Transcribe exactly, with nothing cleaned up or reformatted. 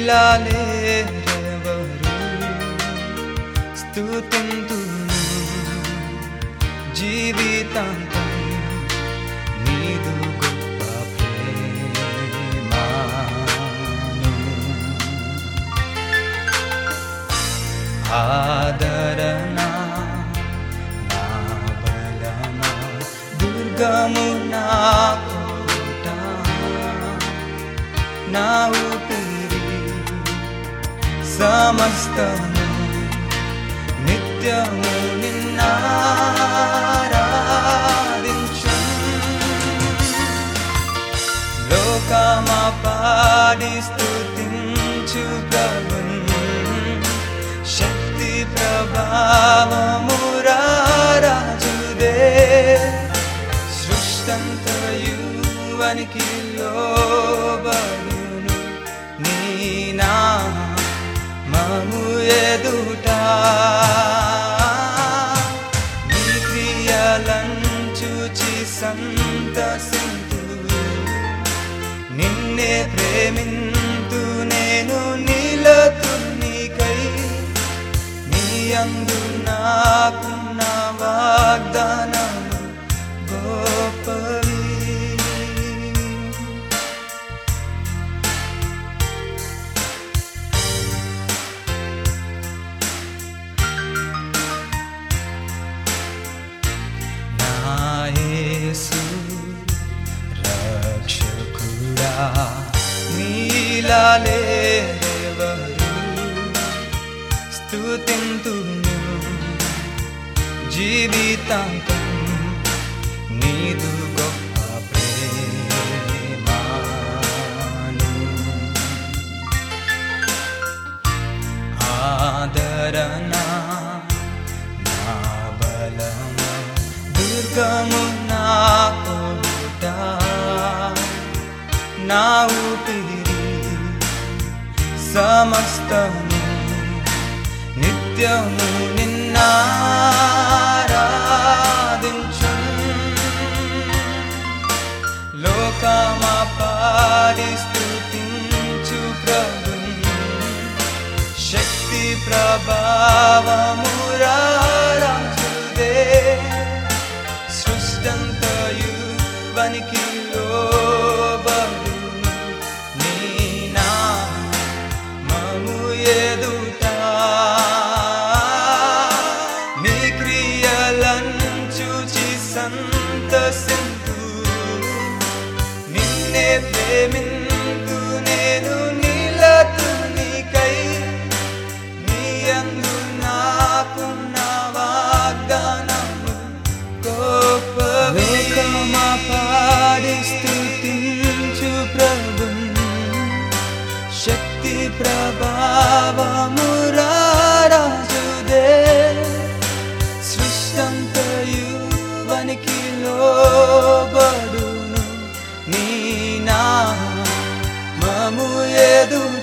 నీలాలేరెవరు స్తుతింతును జీవితాంతం నీదు గొప్ప ప్రేమను ఆదరణ నా బలమా దుర్గము నా కోట నా ఊపిరి సమస్తము నిత్యము నిన్నారాధించు లోకమా పాడి స్తుతించు ప్రభుని శక్తి ప్రభావమురా రాజుదే సృష్టంతయు వనికి లోబడును నీ నామము ఎదుట నీ క్రియలను చూచి సంతసింతు నిన్నే ప్రేమింతు నేను నిలతు నీకై నీ యందు నాకున్న వాగ్దానము గొప్పవి రక్షకుడా నీలాలేరెవరు స్తుతింతును జీవితాంతం నీదు గొప్ప ప్రేమను ఆదరణ నా బలము దుర్గము నా కోట నా ఊపిరి సమస్తము నిత్యము నిన్నారాధించు లోకమా పాడి స్తుతించు ప్రభుని శక్తి ప్రభావమురా రాజుదే సృష్టంతయు వనికి లోబడును నీ నామము ఎదుట నీ క్రియలను చూచి సంతసింతు నిన్నే ప్రేమింతు నేను నిలతు నీకై నీ యందు నాకున్న వాగ్దానము గొప్పవి లోకమా పాడి స్తుతించు ప్రభుని శక్తి ప్రభావమురా రాజుదే సృష్టంతయు వనికి లోబడును నీ నామము ఎదుట